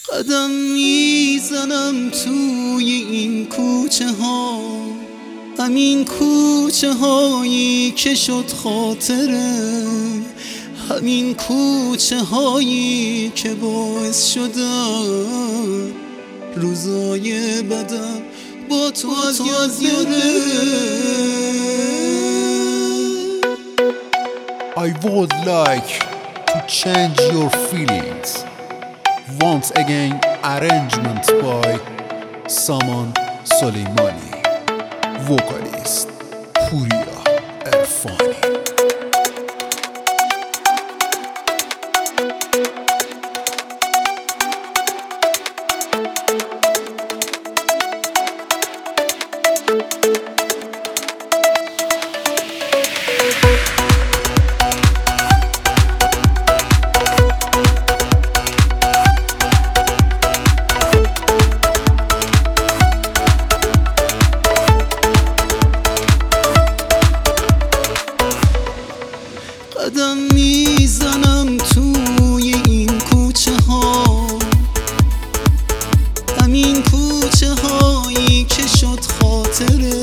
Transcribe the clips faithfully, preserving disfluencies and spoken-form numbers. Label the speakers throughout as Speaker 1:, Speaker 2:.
Speaker 1: قدم میزنم توی این کوچه ها، همین کوچه هایی که شد خاطره، همین کوچه هایی که باعث شدن روزای بدم با تو از یاد بره.
Speaker 2: I would like to change your feelings. Once again, arrangement by Saman Soleimani, vocalist Puriya Erfani.
Speaker 1: قدم میزنم توی این کوچه ها، همین کوچه هایی که شد خاطره،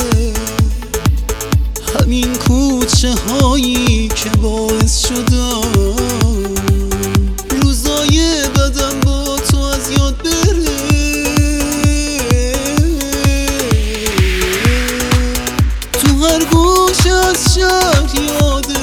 Speaker 1: همین کوچه هایی که باعث شدن روزای بدم با تو از یاد بره. تو هر گوشه از شهر یادت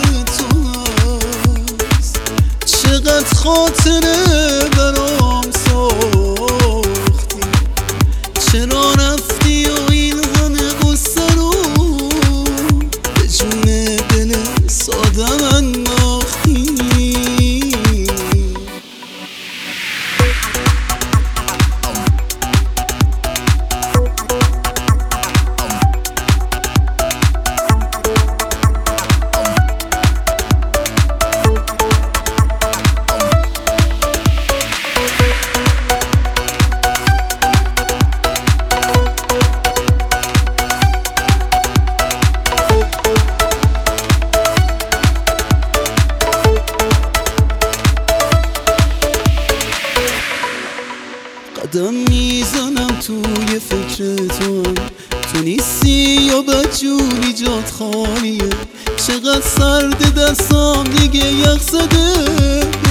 Speaker 1: چقدر خاطره برام ساختی، چرا رفتی و این همه قصه رو به جون دل سادم انداختی. قدم میزنم توی فکر تو هم، تو نیستی یا بدجوری جات خالیه، چقدر سرد دستام دیگه یخ زده.